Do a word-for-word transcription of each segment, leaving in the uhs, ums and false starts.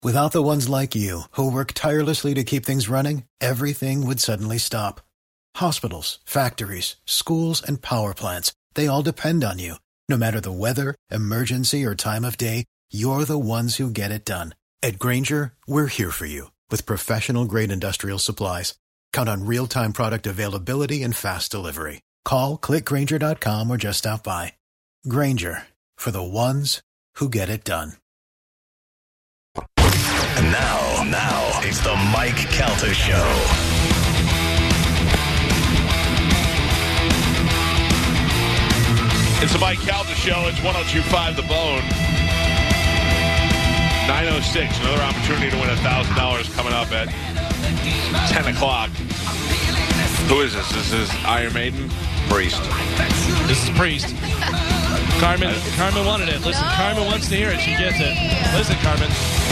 Without the ones like you, who work tirelessly to keep things running, everything would suddenly stop. Hospitals, factories, schools, and power plants, they all depend on you. No matter the weather, emergency, or time of day, you're the ones who get it done. At Grainger, we're here for you with professional-grade industrial supplies. Count on real-time product availability and fast delivery. Call, click Grainger dot com, or just stop by. Grainger, for the ones who get it done. Now, now, it's the Mike Calta Show. It's the Mike Calta Show. It's one oh two point five The Bone. nine oh six, another opportunity to win one thousand dollars coming up at ten o'clock. Who is this? This is Iron Maiden? Priest. This is Priest. Carmen, Carmen wanted it. Listen, Carmen wants to hear it. She gets it. Listen, Carmen.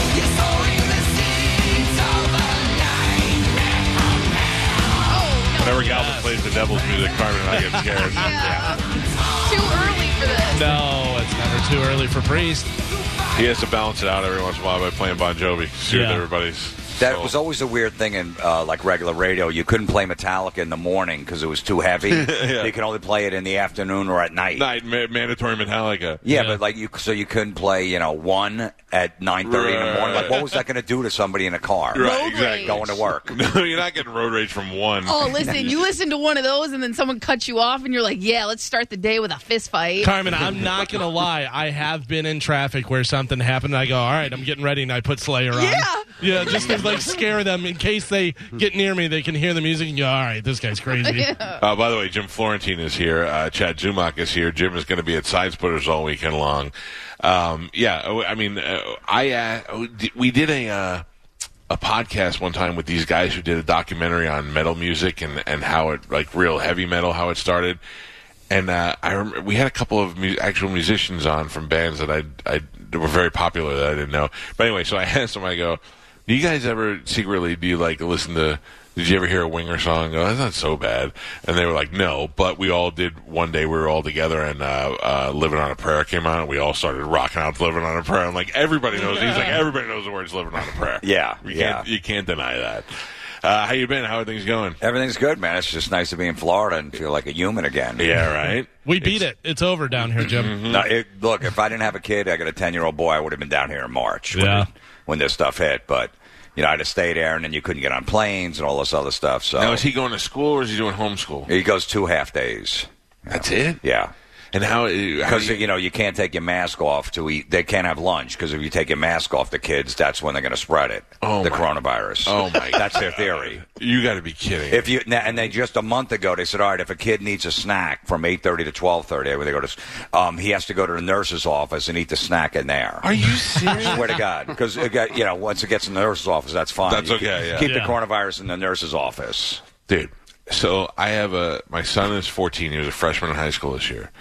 Whenever Galvin plays the Devil's music, Carmen and I get scared. Yeah. Too early for this. No, it's never too early for Priest. He has to balance it out every once in a while by playing Bon Jovi. Soothe Yeah. everybody's. That soul. was always a weird thing in uh, like regular radio. You couldn't play Metallica in the morning because it was too heavy. Yeah. You could only play it in the afternoon or at night. Night ma- mandatory Metallica. Yeah, Yeah. but like you, so you couldn't play, you know, one at nine thirty in the morning. Like, what was that going to do to somebody in a car? Right, Road exactly. rage. Going to work. No, you're not getting road rage from one. Oh, listen, you listen to one of those and then someone cuts you off and you're like, yeah, let's start the day with a fist fight. Carmen, I'm not going to lie. I have been in traffic where something happened, and I go, all right, I'm getting ready, and I put Slayer on. Yeah. Yeah, just to, like, scare them. In case they get near me, they can hear the music and go, all right, this guy's crazy. Yeah. Uh, by the way, Jim Florentine is here. Uh, Chad Zumach is here. Jim is going to be at Side Splitters all weekend long. Um, yeah, I mean, uh, I uh, we did a uh, a podcast one time with these guys who did a documentary on metal music and, and how it, like, real heavy metal, how it started. And uh, I remember we had a couple of mu- actual musicians on from bands that I I that were very popular that I didn't know. But anyway, so I asked them, I go, do you guys ever secretly, do you like listen to, did you ever hear a Winger song and go, that's not so bad? And they were like, no, but we all did. One day we were all together and uh, uh, Living on a Prayer came on and we all started rocking out to Living on a Prayer. I'm like, everybody knows, he's like, everybody knows the words Living on a Prayer. Yeah, You yeah. can't, you can't deny that. Uh, how you been? How are things going? Everything's good, man. It's just nice to be in Florida and feel like a human again. Yeah, right? We beat it. It's over down here, Jim. No, it, look, if I didn't have a kid, I got a ten-year-old boy, I would have been down here in March when, Yeah. it- when this stuff hit. But, you know, I had to stay there, and then you couldn't get on planes and all this other stuff. So Now, is he going to school or is he doing homeschool? he goes two half days. That's it? Yeah. And how? Because, you know, you can't take your mask off to eat. They can't have lunch because if you take your mask off the kids, that's when they're going to spread it, Oh, the my- coronavirus. Oh, my That's their theory. You got to be kidding. If you And they just a month ago, they said, all right, if a kid needs a snack from eight thirty to twelve thirty, where they go to, um, he has to go to the nurse's office and eat the snack in there. Are you serious? I swear to God. Because, you know, once it gets in the nurse's office, that's fine. That's You okay, keep, yeah. Keep Yeah. the coronavirus in the nurse's office. Dude, so I have a, my son is fourteen. He was a freshman in high school this year.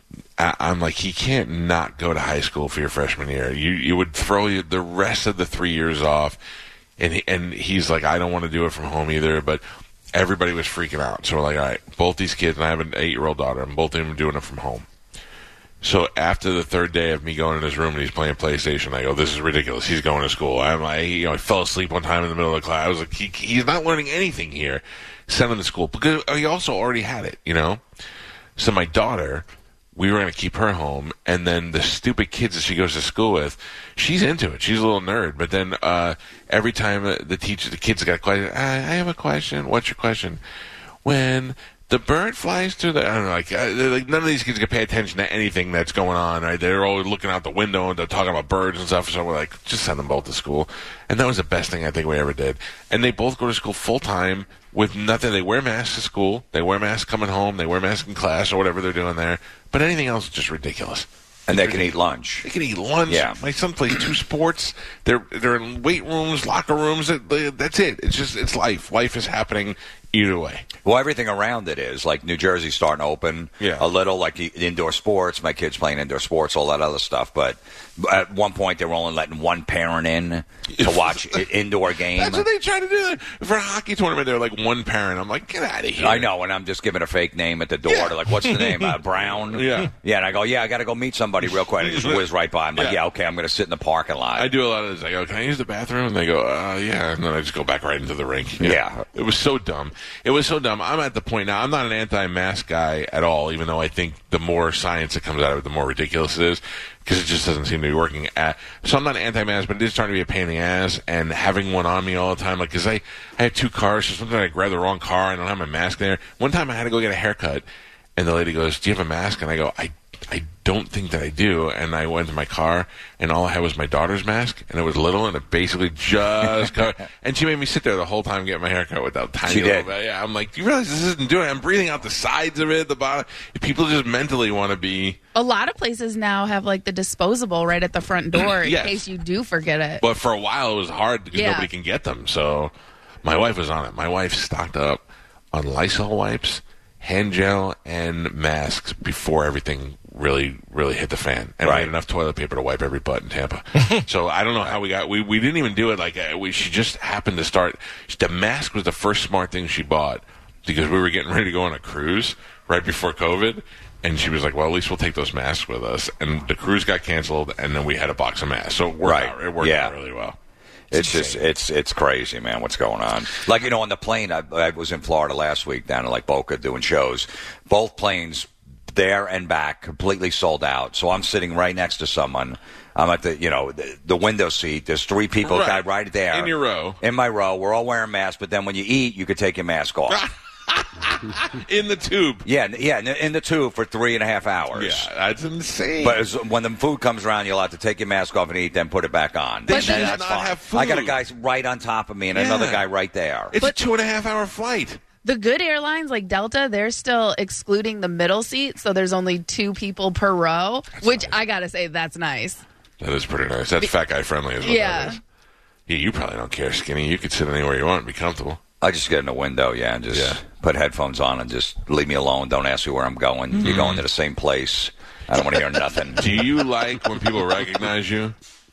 I, I'm like, he can't not go to high school for your freshman year. You you would throw you the rest of the three years off. And he, and he's like, I don't want to do it from home either. But everybody was freaking out. So we're like, all right, both these kids, and I have an eight-year-old daughter, and both of them are doing it from home. So after the third day of me going in his room and he's playing PlayStation, I go, this is ridiculous. He's going to school. I'm like, you know, I fell asleep one time in the middle of the class. I was like, he, he's not learning anything here. Send him to school. Because he also already had it, you know? So my daughter, we were going to keep her home, and then the stupid kids that she goes to school with, she's into it. She's a little nerd. But then uh, every time the teacher, the kids got a question, I, I have a question. What's your question? When the bird flies through the, I don't know, like, uh, like none of these kids can pay attention to anything that's going on. Right? They're always looking out the window and they're talking about birds and stuff. So we're like, just send them both to school. And that was the best thing I think we ever did. And they both go to school full time with nothing. They wear masks to school. They wear masks coming home. They wear masks in class or whatever they're doing there. But anything else is just ridiculous. And they can eat lunch. They can eat lunch. Yeah. My son plays two sports. They're they're in weight rooms, locker rooms. That- they- That's it. It's just it's life. Life is happening either way. Well, everything around it is. Like, New Jersey's starting to open Yeah. a little, like indoor sports. My kids playing indoor sports, all that other stuff. But at one point, they were only letting one parent in to watch an indoor game. That's what they try to do. For a hockey tournament, they're like one parent. I'm like, get out of here. I know, and I'm just giving a fake name at the door. Yeah. They're like, what's the name? Uh, Brown? Yeah. Yeah, and I go, yeah, I got to go meet somebody real quick. And I just whiz right by. I'm like, Yeah. yeah, okay, I'm going to sit in the parking lot. I do a lot of this. I go, can I use the bathroom? And they go, uh, yeah. And then I just go back right into the rink. Yeah. It was so dumb. It was so dumb. I'm at the point now, I'm not an anti-mask guy at all, even though I think the more science that comes out of it, the more ridiculous it is, because it just doesn't seem to be working. At, so I'm not anti-mask, but it is starting to be a pain in the ass, and having one on me all the time, like, because I, I have two cars, so sometimes I grab the wrong car, and I don't have my mask there. One time I had to go get a haircut, and the lady goes, do you have a mask? And I go, I I don't think that I do. And I went to my car, and all I had was my daughter's mask, and it was little, and it basically just covered. And she made me sit there the whole time getting my haircut without tiny She little did. bit. Yeah, I'm like, do you realize this isn't doing it? I'm breathing out the sides of it, the bottom. People just mentally want to be. A lot of places now have like the disposable right at the front door in Yes. case you do forget it. But for a while, it was hard because Yeah. nobody can get them. So my wife was on it. My wife stocked up on Lysol wipes, hand gel, and masks before everything really, really hit the fan. And we Right. had enough toilet paper to wipe every butt in Tampa. So I don't know how we got. We we didn't even do it like uh, we. She just happened to start. The mask was the first smart thing she bought because we were getting ready to go on a cruise right before COVID. And she was like, well, at least we'll take those masks with us. And the cruise got canceled, and then we had a box of masks. So it worked, Right. out, it worked Yeah. out really well. It's just it's it's crazy, man. What's going on? Like, you know, on the plane, I, I was in Florida last week down in like Boca doing shows. Both planes there and back completely sold out. So I'm sitting right next to someone. I'm at the you know the, the window seat. There's three people Right. guy right there In your row. In my row, we're all wearing masks. But then when you eat, you could take your mask off. In the tube. yeah, n- yeah, in the, in the tube for three and a half hours. Yeah, that's insane. But as, when the food comes around, you'll have to take your mask off and eat, then put it back on. They And should that's not fine. have food. I got a guy right on top of me and Yeah. another guy right there. it's But- a two and a half hour flight. The good airlines like Delta, they're still excluding the middle seat, so there's only two people per row, which I gotta say, that's nice. That is pretty nice. That's fat guy friendly as well. Yeah. Yeah, you probably don't care, Skinny. You could sit anywhere you want and be comfortable. I just get in the window, yeah, and just Yeah. put headphones on and just leave me alone. Don't ask me where I'm going. Mm-hmm. You're going to the same place. I don't want to hear nothing. Do you like when people recognize you?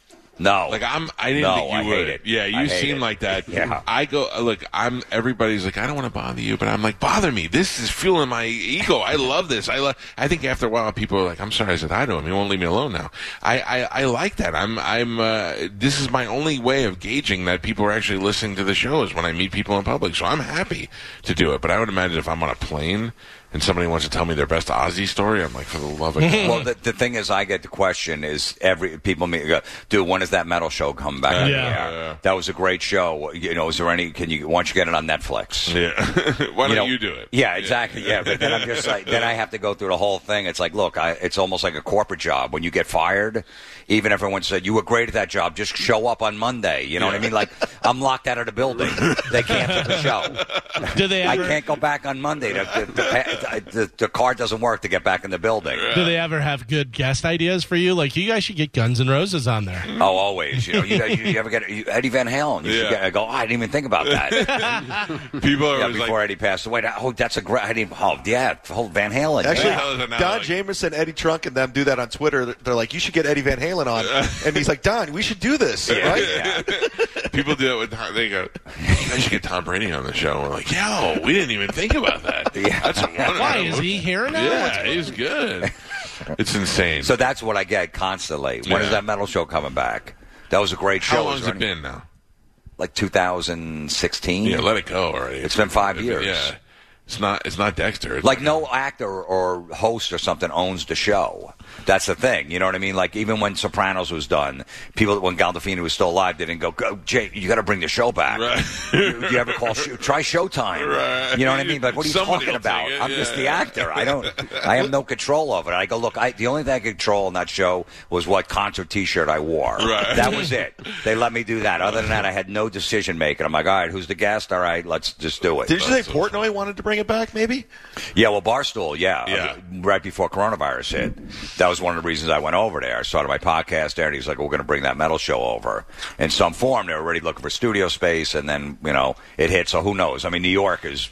No. Like I'm, I didn't No, think you I would. hate it. Yeah, you I hate seem it. like that. Yeah. I go look. I'm. Everybody's like, I don't want to bother you, but I'm like, bother me. This is fueling my ego. I love this. I love. I think after a while, people are like, I'm sorry, I said hi to him. He won't leave me alone now. I, I, I like that. I'm, I'm. Uh, this is my only way of gauging that people are actually listening to the show is when I meet people in public. So I'm happy to do it. But I would imagine if I'm on a plane and somebody wants to tell me their best Ozzy story, I'm like, for the love of God. Well, the, the thing is, I get the question is every people me go, dude, when is that metal show coming back? on the Yeah. air? Yeah. That was a great show. You know, is there any? Can you? Why don't you get it on Netflix? Yeah. Why don't know, you do it? Yeah, exactly. Yeah, but then I'm just like, then I have to go through the whole thing. It's like, look, I, it's almost like a corporate job. When you get fired, even if everyone said you were great at that job, just show up on Monday. You know what I mean? Like, I'm locked out of the building. They canceled the show. Do they I ever? can't go back on Monday. The, the, the, the, the card doesn't work to get back in the building. Do they ever have good guest ideas for you? Like, you guys should get Guns N' Roses on there. Oh, always. You know, you, you, you ever get you, Eddie Van Halen? You Yeah. should get, I go, oh, I didn't even think about that. People are Yeah, always before like, Eddie passed away. Oh, that's a great. I didn't. Oh, yeah, whole Van Halen. Actually, yeah. hell is it now, Don like- Jamerson, Eddie Trunk, and them do that on Twitter. They're like, you should get Eddie Van Halen on. And he's like, Don, we should do this, Yeah, right? yeah. people do it with. They go, you guys should get Tom Brady on the show. We're like, yo, we didn't even think about that. Yeah. That's wonderful. Why is he here now? Yeah, he's good. It's insane. So that's what I get constantly. When is Yeah. that metal show coming back? That was a great show. how Is long's there it any- been now? Like two thousand sixteen. Yeah, let it go already. It's been five years. Yeah, it's not. It's not Dexter. It's Like no actor or host or something owns the show. That's the thing. You know what I mean? Like even when Sopranos was done, people when Gandolfini was still alive, they didn't go, go Jay, you got to bring the show back. Right. you, you ever call sh- try Showtime? Right. You know what I mean? Like what are you Somebody talking will about? take it, I'm just yeah. the actor. I don't. I have no control of it. I go look. I, the only thing I could control in that show was what concert T-shirt I wore. Right. That was it. They let me do that. Other than that, I had no decision making. I'm like, all right, who's the guest? All right, let's just do it. Did you say That's so Portnoy wanted to bring it back, maybe? Yeah, well, Barstool, yeah. Yeah. Right before coronavirus hit. That was one of the reasons I went over there. I started my podcast there, and he's like, we're going to bring that metal show over. In some form, they were already looking for studio space, and then, you know, it hit, so who knows? I mean, New York is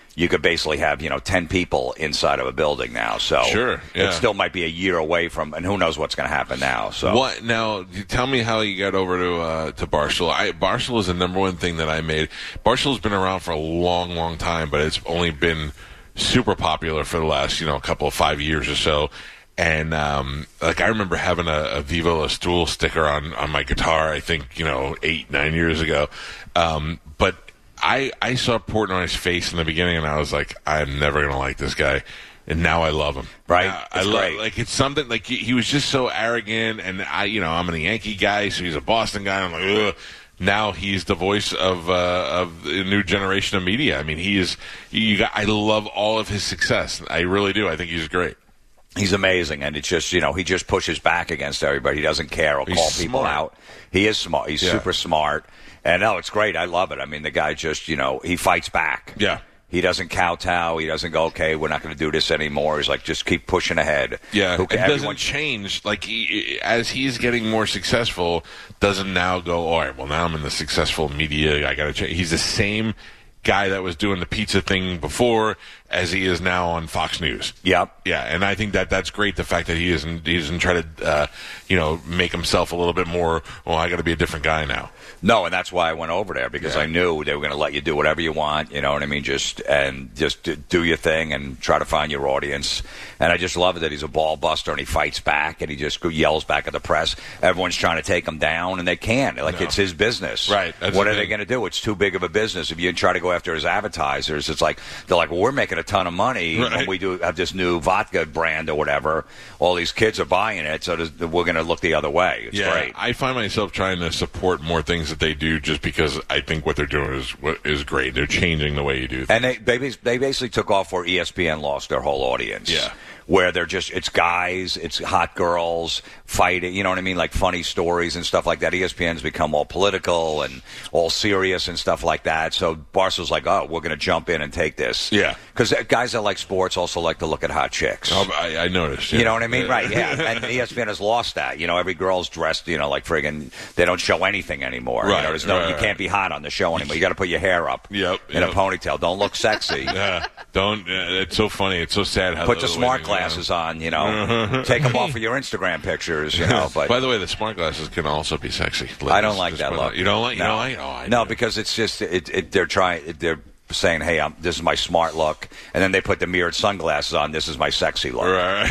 you could basically have, you know, ten people inside of a building now. So Sure, yeah. it still might be a year away from, and who knows what's going to happen now. So What now? You tell me how you got over to uh, to Barstool. I, Barstool is the number one thing that I made. Barstool's been around for a long, long time, but it's only been super popular for the last, you know, couple of five years or so. And um, like I remember having a, a Viva La Stool sticker on, on my guitar. I think, you know, eight nine years ago. Um, but I I saw Portnoy's face in the beginning, and I was like, I'm never gonna like this guy. And now I love him. Right? Now, I It's love great. like it's something like he, he was just so arrogant, and I you know I'm a Yankee guy, so he's a Boston guy. I'm like, ugh. Now he's the voice of uh, of the new generation of media. I mean, he is. You got. I love all of his success. I really do. I think he's great. he's amazing, and it's just, you know, he just pushes back against everybody. He doesn't care or He's call people smart. out. He is smart. He's Yeah. super smart. And, no, it's great. I love it. I mean, the guy just, you know, he fights back. Yeah. He doesn't kowtow. He doesn't go, okay, we're not going to do this anymore. He's like, just keep pushing ahead. Yeah, Who it ca- doesn't everyone- change. Like he, as he's getting more successful, doesn't now go, all right, well now I'm in the successful media. I got to change. He's the same guy that was doing the pizza thing before as he is now on Fox News. Yep. Yeah, and I think that that's great. The fact that he isn't he doesn't try to uh, you know make himself a little bit more. Well, I got to be a different guy now. No, and that's why I went over there, because Yeah. I knew they were going to let you do whatever you want, you know what I mean? Just and just do- do your thing and try to find your audience. And I just love it that he's a ball buster and he fights back and he just yells back at the press. Everyone's trying to take him down and they can't. Like, No. it's his business. Right, that's What the are they thing. going to do? It's too big of a business. If you try to go after his advertisers, it's like they're like, well, we're making a ton of money when Right. we do have this new vodka brand or whatever. All these kids are buying it, so does- we're going to look the other way. It's yeah, great. I find myself trying to support more things that they do just because I think what they're doing is what is great. They're changing the way you do things. And they, they bas- they basically took off where E S P N lost their whole audience. Yeah. Where they're just, it's guys, it's hot girls fighting, you know what I mean? Like funny stories and stuff like that. E S P N's become all political and all serious and stuff like that. So Barstool's like, oh, we're going to jump in and take this. Yeah. Because guys that like sports also like to look at hot chicks. Oh, I, I noticed. You yeah. know what I mean? Right, yeah. And E S P N has lost that. You know, every girl's dressed, you know, like friggin', they don't show anything anymore. Right, You know, there's no, right, you right. can't be hot on the show anymore. You got to put your hair up Yep, in a yep. ponytail. Don't look sexy. Yeah, don't. Uh, it's so funny. It's so sad how Put the, the way smart they go. glasses on, you know. Take them off for your Instagram pictures, you know. But By the way, the smart glasses can also be sexy. I don't like Just that put look. it- You don't like? You no. don't like? Oh, I no, do. because it's just it, it. They're trying. They're saying, "Hey, I'm, this is my smart look," and then they put the mirrored sunglasses on. This is my sexy look. Right.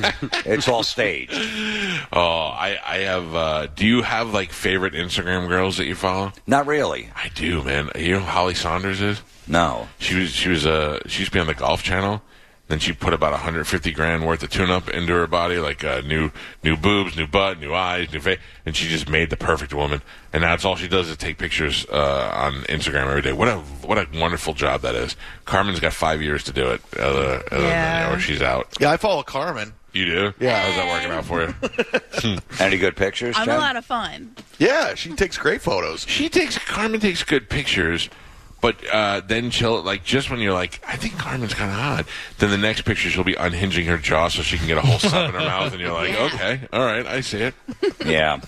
It's all staged. Oh, I, I have. Uh, do you have like favorite Instagram girls that you follow? Not really. I do, man. You know who Holly Saunders is? No. She was. She was. Uh, she used to be on the Golf Channel. Then she put about one hundred fifty grand worth of tune-up into her body, like uh, new new boobs, new butt, new eyes, new face, and she just made the perfect woman. And that's all she does is take pictures uh, on Instagram every day. What a what a wonderful job that is. Carmen's got five years to do it, uh, other than, Yeah. or she's out. Yeah, I follow Carmen. You do? Yeah. How's that working out for you? Any good pictures? I'm Jen? a lot of fun. Yeah, she takes great photos. She takes Carmen takes good pictures, but uh, then she'll like just when you're like, I think Carmen's kind of hot. Then the next picture she'll be unhinging her jaw so she can get a whole sub in her mouth, and you're like, Yeah. okay, all right, I see it. Yeah.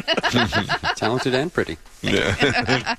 Talented and pretty. Yeah.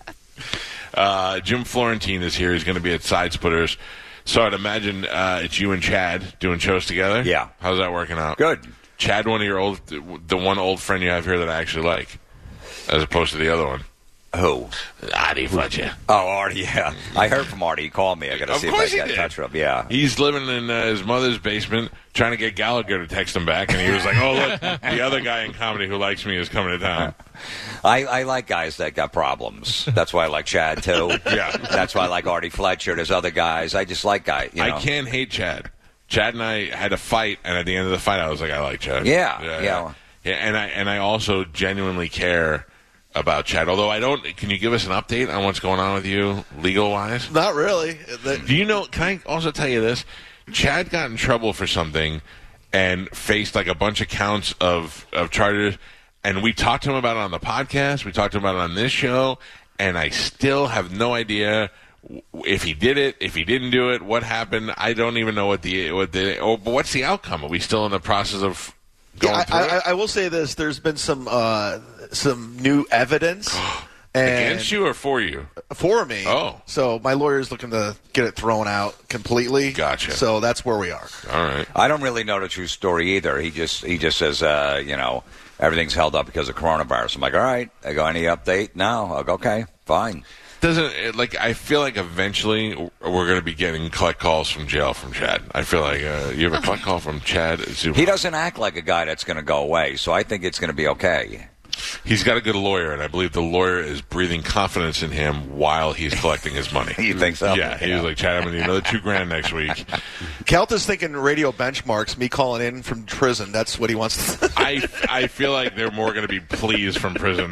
uh, Jim Florentine is here. He's going to be at Side Splitters. So I'd imagine uh, it's you and Chad doing shows together. Yeah. How's that working out? Good. Chad, one of your old, the one old friend you have here that I actually like, as opposed to the other one. Who? Artie Fletcher. Oh, Artie. Yeah. I heard from Artie. He called me. I got to Of see if I course can he get in did. touch with him. Yeah. He's living in uh, his mother's basement, trying to get Gallagher to text him back, and he was like, "Oh look, the other guy in comedy who likes me is coming to town." I, I like guys that got problems. That's why I like Chad too. Yeah. That's why I like Artie Fletcher. There's other guys. I just like guys. You know? I can't hate Chad. Chad and I had a fight, and at the end of the fight, I was like, "I like Chad." Yeah, yeah, yeah. yeah. And I and I also genuinely care about Chad. Although I don't. Can you give us an update on what's going on with you, legal wise? Not really. The- Do you know? Can I also tell you this? Chad got in trouble for something and faced like a bunch of counts of, of charges. And we talked to him about it on the podcast. We talked to him about it on this show. And I still have no idea if he did it, if he didn't do it, what happened. I don't even know what the what the or what's the outcome. Are we still in the process of going Yeah, through I, I, it? I will say this: there's been some uh, some new evidence And Against you or for you? For me. Oh. So my lawyer's looking to get it thrown out completely. Gotcha. So that's where we are. All right. I don't really know the true story either. He just he just says, uh, you know, everything's held up because of coronavirus. I'm like, all right. I go, any update? No. I go, okay, fine. Doesn't it, like I feel like eventually we're going to be getting collect calls from jail from Chad. I feel like uh, you have a collect call from Chad. Zuber. He doesn't act like a guy that's going to go away, so I think it's going to be okay. He's got a good lawyer, and I believe the lawyer is breathing confidence in him while he's collecting his money. You think so? Yeah, he was like, Chad, I'm going to need another two grand next week. Kelta's thinking radio benchmarks, me calling in from prison. That's what he wants to I, I feel like they're more going to be pleas from prison.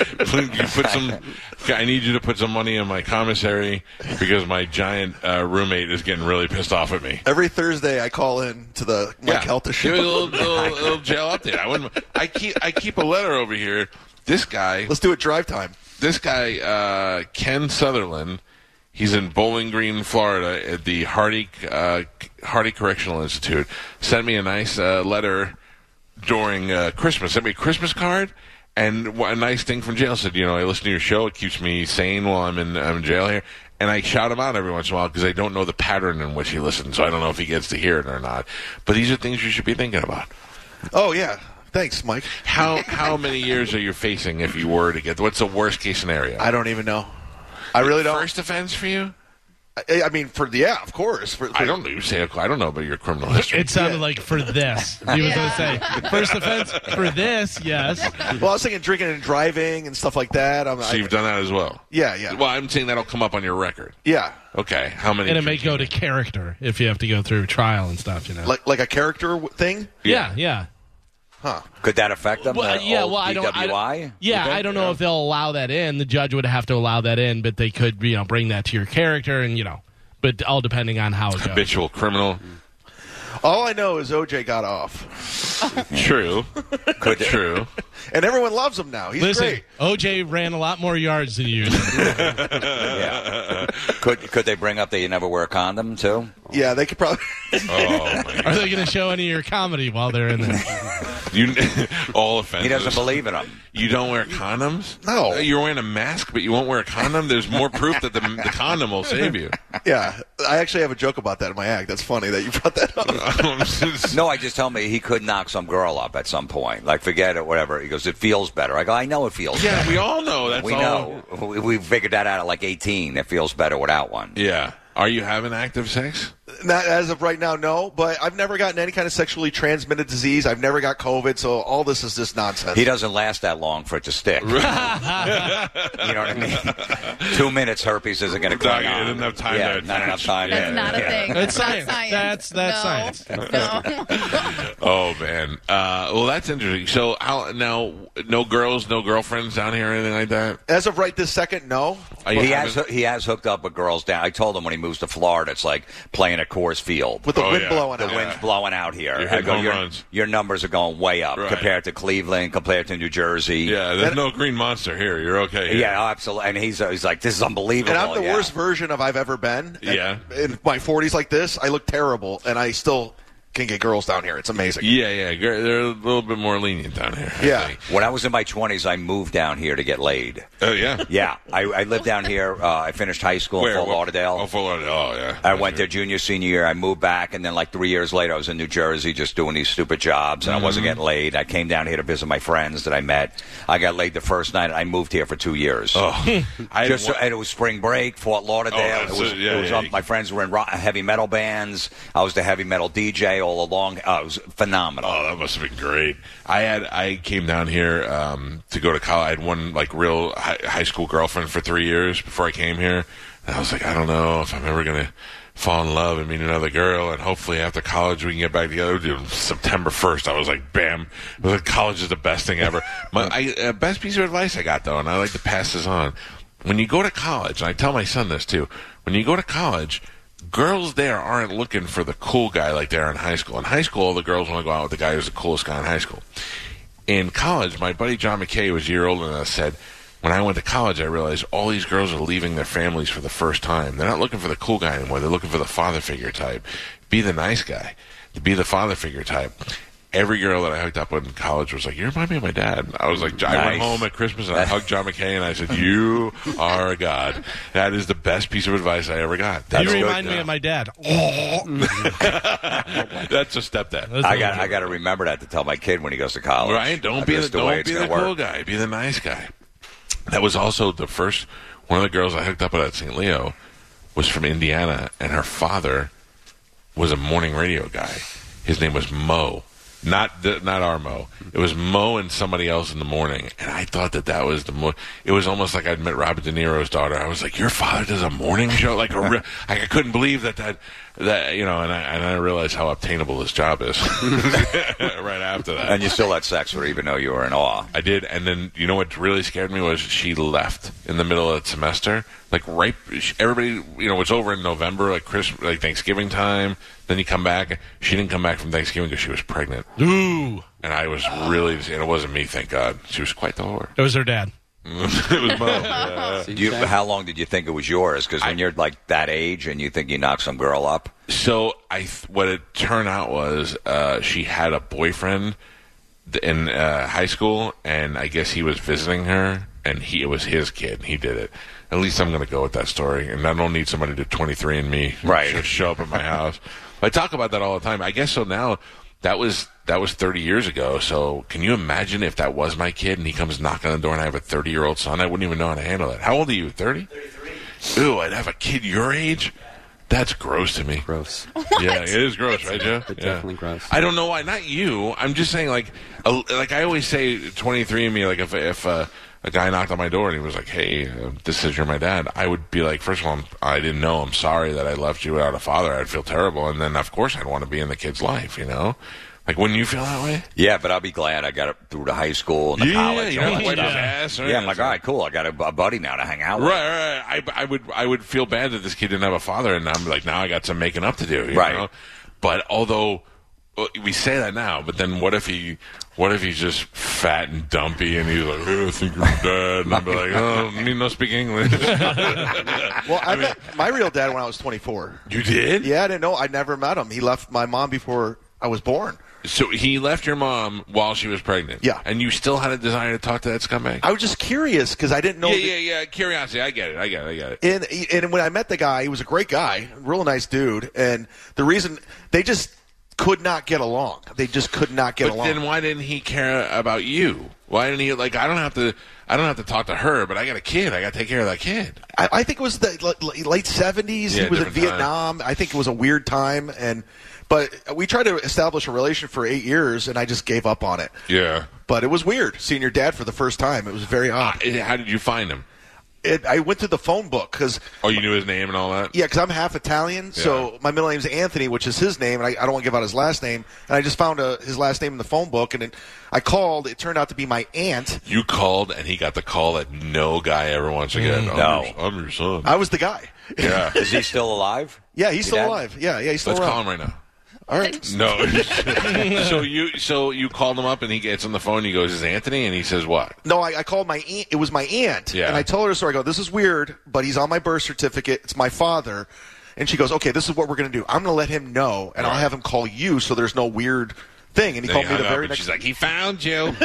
You put some. I need you to put some money in my commissary because my giant uh, roommate is getting really pissed off at me. Every Thursday I call in to the Mike Yeah. Kelta show. Give me a little, little, little jail update. I wouldn't. I keep. I keep a letter over here. This guy. Let's do it drive time. This guy, uh, Ken Sutherland. He's in Bowling Green, Florida, at the Hardy uh, Hardy Correctional Institute. Sent me a nice uh, letter during uh, Christmas. Sent me a Christmas card. And a nice thing from jail said, you know, I listen to your show. It keeps me sane while I'm in, I'm in jail here. And I shout him out every once in a while because I don't know the pattern in which he listens. So I don't know if he gets to hear it or not. But these are things you should be thinking about. Oh, yeah. Thanks, Mike. How how many years are you facing if you were to get? What's the worst case scenario? I don't even know. I really don't. First offense for you? I, I mean, for yeah, of course. For, for, I don't know. You say I don't know about your criminal history. It sounded like for this. He was going to say first offense for this. Yes. Well, I was thinking drinking and driving and stuff like that. I'm, So you've done that as well? Yeah, yeah. Well, I'm saying that'll come up on your record. Yeah. Okay. How many? And it may go to character if you have to go through trial and stuff. You know. Like like a character w- thing. yeah, yeah. Huh. Could that affect them? Well, the yeah, old well, I don't. I D W I? don't- yeah, You think? I don't know Yeah. if they'll allow that in. The judge would have to allow that in, but they could, you know, bring that to your character, and you know, but all depending on how it goes. Habitual criminal. All I know is O J got off, True. Could True. and everyone loves him now. He's Listen, great. O J ran a lot more yards than you did. yeah. Could could they bring up that you never wear a condom too? Yeah, they could probably. Oh my Are God. they going to show any of your comedy while they're in there? You all offenses. He doesn't believe in them. You don't wear condoms? No. Uh, You're wearing a mask, but you won't wear a condom? There's more proof that the, the condom will save you. Yeah, I actually have a joke about that in my act. That's funny that you brought that up. No, I just tell me he could knock some girl up at some point. Like, forget it, whatever. He goes, it feels better. I go, I know it feels Yeah, better. we all know. That's we all. know. We, we figured that out at like eighteen. It feels better without one. Yeah. Are you having active sex? Not as of right now, no. But I've never gotten any kind of sexually transmitted disease. I've never got COVID. So all this is just nonsense. He doesn't last that long for it to stick. You know what I mean? Two minutes herpes isn't going to cling Not on. enough time yeah, to not attach. enough time. That's yeah, not a yeah. thing. That's Not science. That's- that's no. science. No. Oh man. Uh, well, that's interesting. So, how now? No girls, no girlfriends down here, or anything like that. As of right this second, no. Are you He having- has he has hooked up with girls down. I told him when he moves to Florida, it's like playing at Coors Field. With the Oh, wind yeah. blowing The out. wind's blowing out here. You're I hitting go, home your, runs. your numbers are going way up Right. compared to Cleveland, compared to New Jersey. Yeah, there's no green monster here. You're okay. Here. Yeah, absolutely. And he's uh, he's like, this is unbelievable. And I'm the yeah. worst version of I've ever been. And Yeah. In my forties like this, I look terrible, and I still can get girls down here. It's amazing. Yeah, yeah. gr- They're a little bit more lenient down here. I Yeah. think. When I was in my twenties, I moved down here to get laid. Oh yeah. Yeah, I, I lived down here. Uh, I finished high school Where? in Fort What- Lauderdale. Oh, Fort Lauderdale. Oh, yeah. I went there junior, senior year. I moved back, and then like three years later, I was in New Jersey just doing these stupid jobs, and I wasn't Mm-hmm. getting laid. I came down here to visit my friends that I met. I got laid the first night. I moved here for two years. Oh, I Just wa- and it was spring break, Fort Lauderdale. Oh, that's it was, it. Yeah, it was yeah, um, yeah. my friends were in rock, heavy metal bands. I was the heavy metal D J all along. Uh, it was phenomenal. Oh, that must have been great. I had I came down here um, to go to college. I had one like real high, high school girlfriend for three years before I came here. And I was like, I don't know if I'm ever gonna fall in love and meet another girl. And hopefully after college we can get back together. Dude, September first, I was like, bam! I was like, college is the best thing ever. My I, uh, best piece of advice I got though, and I like to pass this on. When you go to college, and I tell my son this too. When you go to college, girls there aren't looking for the cool guy like they are in high school. In high school, all the girls want to go out with the guy who's the coolest guy in high school. In college, my buddy John McKay was a year older than us, said, when I went to college, I realized all these girls are leaving their families for the first time. They're not looking for the cool guy anymore. They're looking for the father figure type. Be the nice guy. Be the father figure type. every girl that I hooked up with in college was like, "You remind me of my dad." I was like, I went Nice. home at Christmas and I hugged John McCain and I said, "You are a god." That is the best piece of advice I ever got. You That's remind good. me of my dad. That's a stepdad. That's I a got little I got to remember that to tell my kid when he goes to college. Right? Don't Like, be that's the, the way don't it's be the gonna work. cool guy. Be the nice guy. That was also the first one of the girls I hooked up with at Saint Leo was from Indiana, and her father was a morning radio guy. His name was Mo. Not the, not our Mo. It was Mo and somebody else in the morning, and I thought that that was the mo- It was almost like I'd met Robert De Niro's daughter. I was like, "Your father does a morning show?" Like a re- I couldn't believe that that that you know. And I and I realized how obtainable this job is. Right after that, And you still had sex with her, even though you were in awe. I did, and then you know what really scared me was she left in the middle of the semester. Like right, everybody, you know, it's over in November, like Christmas, like Thanksgiving time. Then you come back. She didn't come back from Thanksgiving because she was pregnant. Ooh. And I was really, and it wasn't me, thank God. She was quite the whore. It was her dad. It was Mo. Yeah. Do you, how long did you think it was yours? Because when I- you're like that age and you think you knocked some girl up, So I, th- what it turned out was uh, she had a boyfriend th- in uh, high school, and I guess he was visiting her, and he it was his kid, and he did it. At least I'm going to go with that story, and I don't need somebody to twenty-three and me Right. to show up at my house. I talk about that all the time. I guess so now. That was that was thirty years ago. So can you imagine if that was my kid and he comes knocking on the door and I have a thirty-year-old son? I wouldn't even know how to handle that. How old are you? thirty? thirty-three. Ooh, I'd have a kid your age? That's gross to me. Gross. Yeah, it is gross, right, Joe? It's Yeah. definitely gross. I don't know why. Not you. I'm just saying, like, a, like I always say, twenty-three and me. Like, if if uh, a guy knocked on my door and he was like, "Hey, uh, this says you're my dad," I would be like, first of all, I'm, I didn't know. I'm sorry that I left you without a father. I'd feel terrible, and then of course I'd want to be in the kid's life. You know, like, wouldn't you feel that way? yeah, but I'll be glad I got it through the high school and the Yeah, college. you all don't that wipe his stuff. ass or Yeah, I'm like, anything. all right, cool. I got a, a buddy now to hang out with. Right, right. I, I would, I would feel bad that this kid didn't have a father, and I'm like, now I got some making up to do. You Right. know? But although well, we say that now, but then what if he, what if he's just fat and dumpy, and he's like, oh, I think you're dad, and I'd be like, oh, you don't speak English. Well, I, met my real dad when I was twenty-four. You did? Yeah, I didn't know. I never met him. He left my mom before I was born. So he left your mom while she was pregnant. Yeah. And you still had a desire to talk to that scumbag. I was just curious because I didn't know. yeah, that- yeah, yeah. Curiosity. I get it. I get it. I get it. And and when I met the guy, he was a great guy, real nice dude. And the reason they just could not get along, they just could not get But along. then why didn't he care about you? Why didn't he like? I don't have to. I don't have to talk to her, but I got a kid. I got to take care of that kid. I, I think it was the l- late seventies. Yeah, he was in different time. Vietnam. I think it was a weird time, and but we tried to establish a relation for eight years, and I just gave up on it. Yeah. But it was weird seeing your dad for the first time. It was very odd. How did you find him? It, I went through the phone book because Oh, you knew his name and all that? yeah, because I'm half Italian, so Yeah. my middle name's Anthony, which is his name, and I, I don't want to give out his last name. And I just found a, his last name in the phone book, and it, I called. It turned out to be my aunt. You called, and he got the call that no guy ever wants to get. I'm no. your, I'm your son. I was the guy. Yeah. Is he still alive? Yeah, he's Your still dad? alive. Yeah, yeah, he's still Let's around. call him right now. All right. No. so you so you called him up, and he gets on the phone. And he goes, "Is Anthony?" And he says, "What?" No, I, I called my aunt. It was my aunt. Yeah. And I told her the story. I go, this is weird, but he's on my birth certificate. It's my father. And she goes, okay, this is what we're going to do. I'm going to let him know, and I'll Right. have him call you so there's no weird thing. And he Then called he me hung the up, very and next she's like, "He found you."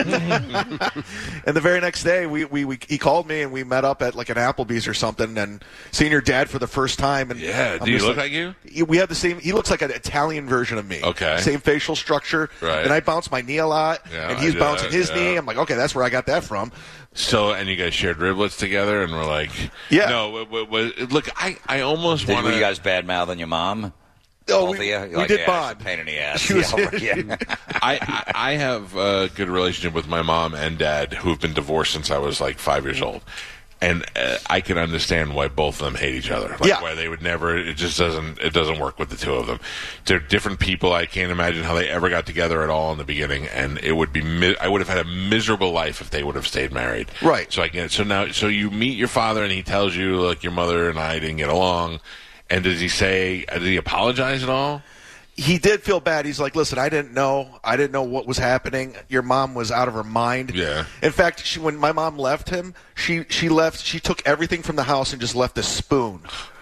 And the very next day, we, we, we he called me, and we met up at like an Applebee's or something, and seeing your dad for the first time. And Yeah, I'm do you just look like you? He- We have the same. He looks like an Italian version of me. Okay. Same facial structure. Right. And I bounce my knee a lot, Yeah, and I he's do bouncing that, his yeah. knee. I'm like, okay, that's where I got that from. So, and you guys shared riblets together, and we're like, Yeah. No, w- w- w- look, I, I almost Did want were to. you guys bad mouthing your mom? Oh, Both we, of you? we Like, did yeah, bond. It's a pain in the ass. She was- Yeah, right, yeah. I, I I have a good relationship with my mom and dad, who've been divorced since I was like five years old, and uh, I can understand why both of them hate each other. Like Yeah. why they would never. It just doesn't. It doesn't work with the two of them. They're different people. I can't imagine how they ever got together at all in the beginning, and it would be. Mi- I would have had a miserable life if they would have stayed married. Right. So I get. So now, so you meet your father, and he tells you like your mother and I didn't get along. And does he say? Did he apologize at all? He did feel bad. He's like, listen, I didn't know. I didn't know what was happening. Your mom was out of her mind. Yeah. In fact, she, when my mom left him, she, she left. She took everything from the house and just left a spoon.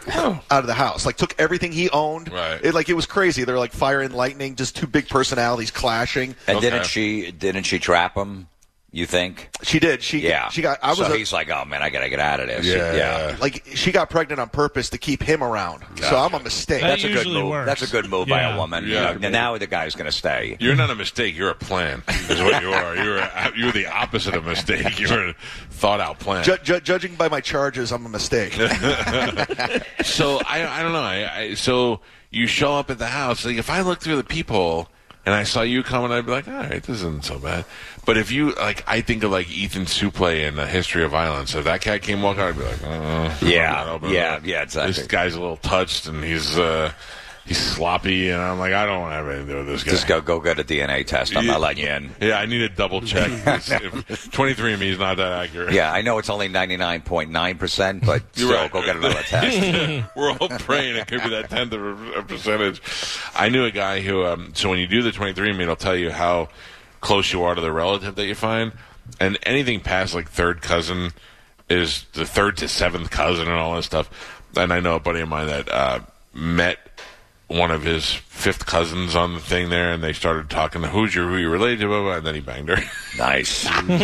out of the house. Like took everything he owned. Right. It, like it was crazy. They're like fire and lightning, just two big personalities clashing. And Okay. didn't she? Didn't she trap him? You think? She did. She Yeah. She got. I was. so a, he's like, oh man, I gotta get out of this. Yeah. yeah. like she got pregnant on purpose to keep him around. So I'm a mistake. That That's a good usually move. works. That's a good move by Yeah. a woman. Yeah. You know, now the guy's going to stay. You're not a mistake. You're a plan. Is what you are. You're a, you're the opposite of mistake. You're a thought out plan. Ju- ju- judging by my charges, I'm a mistake. So I I don't know. I, I so you show up at the house. Like if I look through the peephole and I saw you coming, I'd be like, all right, this isn't so bad. But if you like, I think of like Ethan Suplee in A History of Violence. If that cat came walking, I'd be like, uh, Yeah. I'm not opening Yeah. it up. Yeah, exactly. This guy's a little touched and he's uh, he's sloppy, and I'm like, I don't want to have anything to do with this guy. Just go go get a D N A test. I'm not letting you in. Yeah, I need a double check. twenty-three and me is not that accurate. Yeah, I know it's only ninety-nine point nine percent, but You're still, right. go get another test. We're all praying it could be that tenth of a, a percentage. I knew a guy who, um, so when you do the twenty-three and me, it'll tell you how close you are to the relative that you find. And anything past like third cousin is the third to seventh cousin and all that stuff. And I know a buddy of mine that uh, met one of his fifth cousins on the thing there, and they started talking to who's your who you related to, blah, blah, and then he banged her. Nice.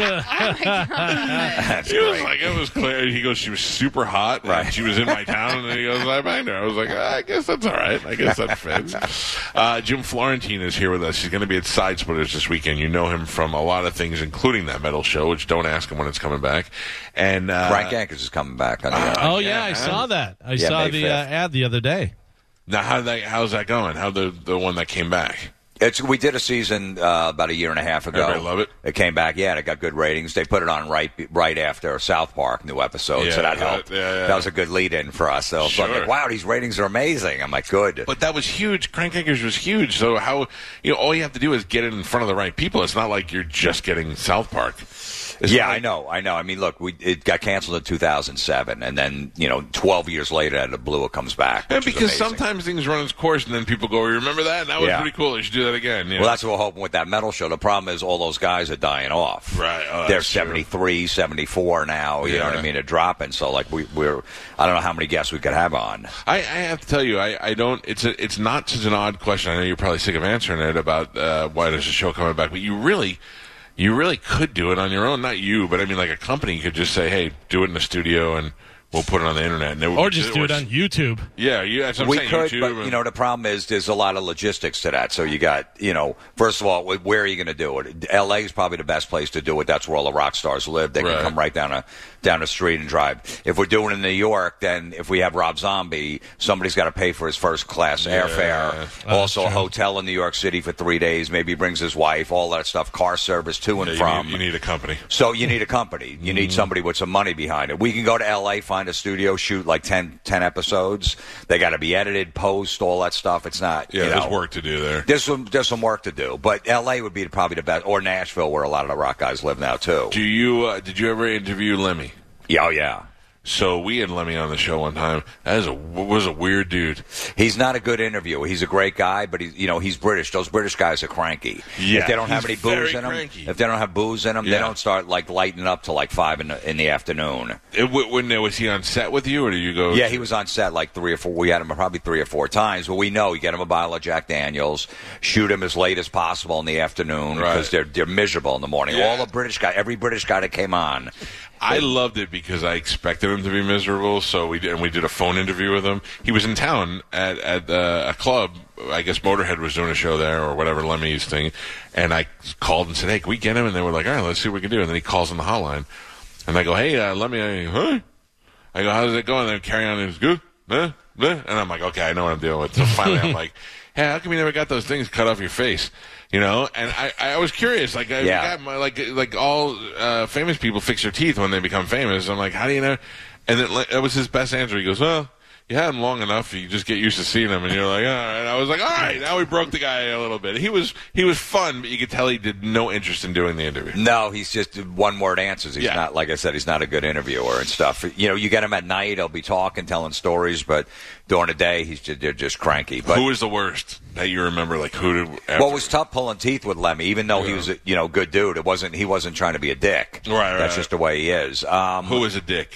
That's He was great. like, it was clear. He goes, she was super hot. Right. And she was in my town, and then he goes, I banged her. I was like, ah, I guess that's all right. I guess that fits. Uh, Jim Florentine is here with us. He's going to be at Side Splitters this weekend. You know him from a lot of things, including that metal show, which don't ask him when it's coming back. And uh, Frank Anchors is coming back on the Uh, Oh, yeah, yeah, I man. saw that. I Yeah, saw May the uh, fifth. ad the other day. now, how that, how's that going? How the the one that came back? It's, we did a season uh, about a year and a half ago. Everybody love it? It came back, yeah, and it got good ratings. They put it on right right after South Park new episode, Yeah, so that yeah, helped. yeah, yeah. That was a good lead-in for us. So, so I'm Sure. like, wow, these ratings are amazing. I'm like, good. But that was huge. Crank Anchors was huge. So how, you know, all you have to do is get it in front of the right people. It's not like you're just getting South Park. It's yeah, like- I know, I know. I mean, look, we it got canceled in two thousand seven, and then you know, twelve years later, out of the blue, it comes back. Yeah, which is because amazing. sometimes things run its course, and then people go, "Remember that? That was Yeah. pretty cool. You should do that again." You know? Well, that's what we're hoping with that metal show. The problem is all those guys are dying off. Right. Oh, They're that's true. seventy-three, seventy-four now. You know what Yeah. I mean? They're dropping. So, like, we, we're, I don't know how many guests we could have on. I, I have to tell you, I, I don't. It's a, it's not such an odd question. I know you're probably sick of answering it about uh, why there's a show coming back, but you really, you really could do it on your own. Not you, but I mean, like a company could just say, "Hey, do it in the studio, and we'll put it on the internet." And it would, Or just do it on YouTube. Yeah, you. That's what I'm We saying. could, YouTube but and- you know, the problem is there's a lot of logistics to that. So you got, you know, first of all, wh- where are you going to do it? L A is probably the best place to do it. That's where all the rock stars live. They Right. can come right down a down the street and drive. If we're doing it in New York, then if we have Rob Zombie, somebody's got to pay for his first class Yeah. airfare. Oh, also, a that's true. hotel in New York City for three days. Maybe he brings his wife. All that stuff. Car service to and Yeah, you from. need, you need a company. So you need a company. You need somebody with some money behind it. We can go to L A, find a studio, shoot like ten, ten episodes. They got to be edited, post, all that stuff. It's not. Yeah, you there's know, work to do there. There's some there's some work to do, but L A would be probably the best, or Nashville, where a lot of the rock guys live now too. Do you? Uh, did you ever interview Lemmy? Yeah, oh yeah. So we had Lemmy on the show one time. That is a was a weird dude. He's not a good interviewer. He's a great guy, but he's you know he's British. Those British guys are cranky. Yeah, if they don't have he's any booze very in them, cranky. if they don't have booze in them, Yeah. they don't start like lighting up till like five in the, in the afternoon. It, when was he on set with you, or do you go? Yeah, he was on set like three or four. We had him probably three or four times. But we know you get him a bottle of Jack Daniels, shoot him as late as possible in the afternoon Right. because they're they're miserable in the morning. Yeah. All the British guy, every British guy that came on. I loved it because I expected him to be miserable. So we did, and we did a phone interview with him. He was in town at at uh, a club. I guess Motorhead was doing a show there or whatever Lemmy's thing. And I called and said, "Hey, can we get him?" And they were like, "All right, let's see what we can do." And then he calls on the hotline, and I go, "Hey, uh, Lemmy, I, huh?" I go, "How's it going?" And they carry on. It's good, huh? Huh? And I'm like, "Okay, I know what I'm dealing with." So finally, I'm like, "Hey, how come you never got those things cut off your face?" You know, and I, I was curious, like, I Yeah. got my, like, like all uh, famous people fix their teeth when they become famous. I'm like, how do you know? And then like, that was his best answer. He goes, well, you had them long enough, you just get used to seeing them, and you're like, all right. I was like, all right, now we broke the guy a little bit. He was he was fun, but you could tell he did no interest in doing the interview. No, he's just one word answers. He's Yeah. not, like I said, he's not a good interviewer and stuff. You know, you get him at night, he'll be talking, telling stories, but during the day, he's just, they're just cranky. But Who was the worst that you remember? Like, who did? After? Well, it was tough pulling teeth with Lemmy, even though he was a you know good dude. It wasn't he wasn't trying to be a dick. Right, right, That's right. just the way he is. Um, Who was a dick?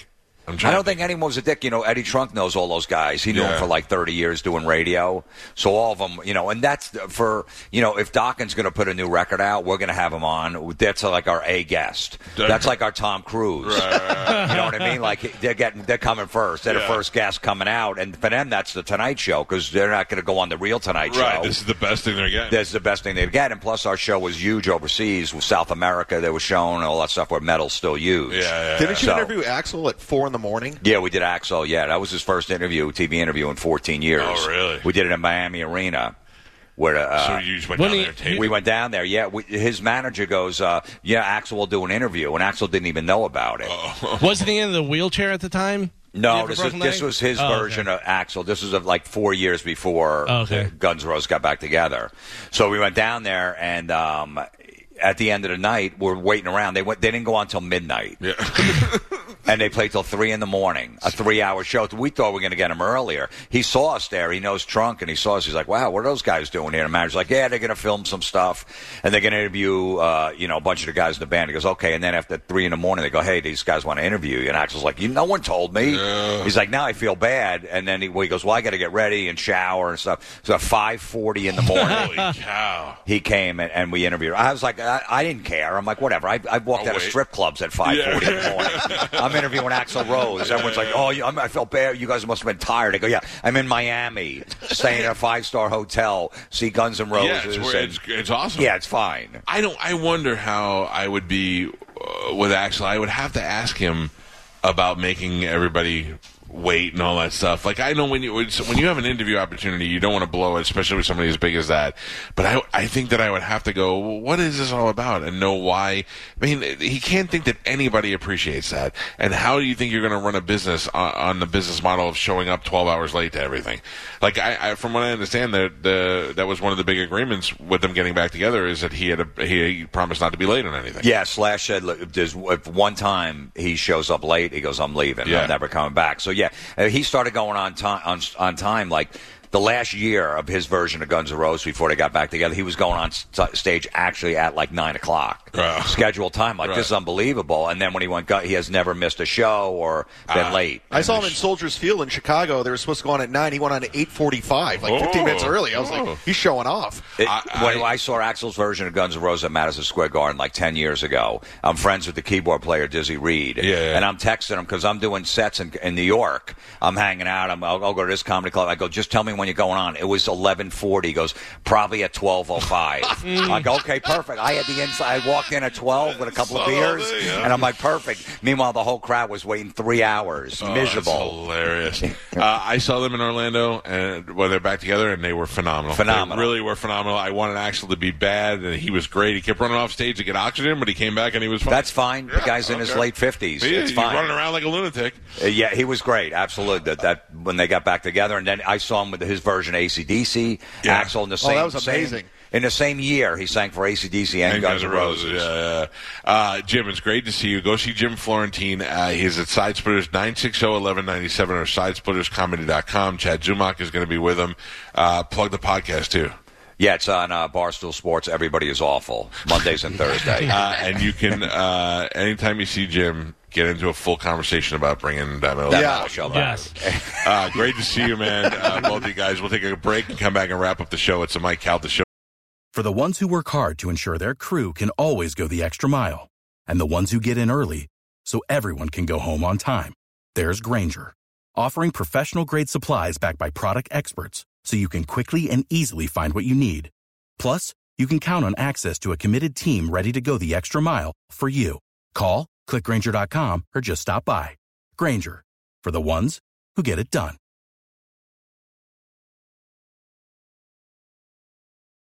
I'm I trying don't to think anyone was a dick. You know, Eddie Trunk knows all those guys. He knew Yeah. them for like thirty years doing radio. So all of them, you know, and that's for, you know, if Dawkins going to put a new record out, we're going to have him on. That's like our A guest. That's like our Tom Cruise. Right, right, right. You know what I mean? Like they're getting, they're coming first. They're Yeah. the first guest coming out. And for them, that's the Tonight Show because they're not going to go on the real Tonight Right, Show. this is the best thing they're getting. That's the best thing they've got. And plus, our show was huge overseas with South America. They were shown all that stuff where metal's still used. Yeah, yeah. Didn't you So- interview Axl at four in the morning? Yeah, we did Axel. Yeah, that was his first interview, T V interview in fourteen years. Oh, really? We did it in Miami Arena. Where uh, So you just went when down he- there and taped we it? went down there. Yeah, we, his manager goes, uh, "Yeah, Axel will do an interview," and Axel didn't even know about it. Oh. Wasn't he in the wheelchair at the time? Did he No, have a this is broken this leg? was his Oh, okay. version of Axel. This was of like four years before Oh, okay. uh, Guns N' Roses got back together. So we went down there, and um, at the end of the night, we're waiting around. They went. They didn't go on until midnight. Yeah. And they played till three in the morning, a three-hour show. We thought we were going to get him earlier. He saw us there. He knows Trunk, and he saw us. He's like, "Wow, what are those guys doing here?" And the manager's like, "Yeah, they're going to film some stuff, and they're going to interview, uh, you know, a bunch of the guys in the band." He goes, "Okay." And then after three in the morning, they go, "Hey, these guys want to interview you." And Axel's like, "You, no one told me." Yeah. He's like, "Now I feel bad." And then he, well, he goes, "Well, I got to get ready and shower and stuff." So at five forty in the morning. Holy cow. He came and, and we interviewed. I was like, I, I didn't care. I'm like, whatever. I, I walked Oh, out of wait. strip clubs at five forty Yeah. in the morning. I'm interviewing Axl Rose. Everyone's like, oh, you, I'm, I felt bad. You guys must have been tired. I go, yeah, I'm in Miami, staying in a five-star hotel, see Guns N' Roses. Yeah, it's, where- and- it's, it's awesome. yeah, it's fine. I don't. I wonder how I would be uh, with Axl. I would have to ask him about making everybody wait and all that stuff. Like I know when you when you have an interview opportunity, you don't want to blow it, especially with somebody as big as that. But I I think that I would have to go, well, what is this all about, and know why. I mean, he can't think that anybody appreciates that. And how do you think you're going to run a business on, on the business model of showing up twelve hours late to everything? Like I, I from what I understand, that the that was one of the big agreements with them getting back together is that he had a, he promised not to be late on anything. Yeah, Slash said look, there's if one time he shows up late, he goes, I'm leaving. Yeah. I'm never coming back. So, yeah, uh, he started going on time, on, on time like the last year of his version of Guns N' Roses before they got back together. He was going on st- stage actually at like nine o'clock. Wow. Scheduled time. Like, Right. this is unbelievable. And then when he went, he has never missed a show or been Ah. late. I saw him in Soldiers Field in Chicago. They were supposed to go on at nine. He went on at eight forty-five, like fifteen Oh. minutes early. I was Oh. like, he's showing off. It, I- when I- I saw Axl's version of Guns N' Roses at Madison Square Garden like ten years ago, I'm friends with the keyboard player Dizzy Reed, Yeah, yeah. and I'm texting him because I'm doing sets in, in New York. I'm hanging out. I'm, I'll, I'll go to this comedy club. I go, just tell me when you're going on. It was eleven forty. He goes, probably at twelve oh five. I go, okay, perfect. I had the inside. I walked in at twelve with a couple of So, beers, yeah. and I'm like, perfect. Meanwhile, the whole crowd was waiting three hours, Oh, miserable. that's hilarious. uh, I saw them in Orlando, and when they're back together, and they were phenomenal. Phenomenal. They really were phenomenal. I wanted Axl to be bad, and he was great. He kept running off stage to get oxygen, but he came back and he was fine. That's fine. Yeah, the guy's in his okay. late fifties. He is. It's He's fine. running around like a lunatic. Uh, yeah, he was great. Absolutely. That, that when they got back together, and then I saw him with his version of A C D C. Yeah. Axl in the Oh, same. that was same- amazing. in the same year, he sang for A C D C and, And Guns N' Roses. Yeah, yeah. Uh, Jim, it's great to see you. Go see Jim Florentine. Uh, he's at Side Splitters, nine six zero, eleven ninety-seven or side splitters comedy dot com. Chad Zumach is going to be with him. Uh, plug the podcast, too. Yeah, it's on uh, Barstool Sports. Everybody is awful. Mondays and Thursday. Uh, and you can, uh, anytime you see Jim, get into a full conversation about bringing that metal. That Yeah. metal show back. Yes. Uh, great to see you, man. Uh, both of you guys. We'll take a break and come back and wrap up the show. It's the Mike Calta Show. For the ones who work hard to ensure their crew can always go the extra mile, and the ones who get in early so everyone can go home on time, there's Grainger, offering professional-grade supplies backed by product experts so you can quickly and easily find what you need. Plus, you can count on access to a committed team ready to go the extra mile for you. Call, click Grainger dot com, or just stop by. Grainger, for the ones who get it done.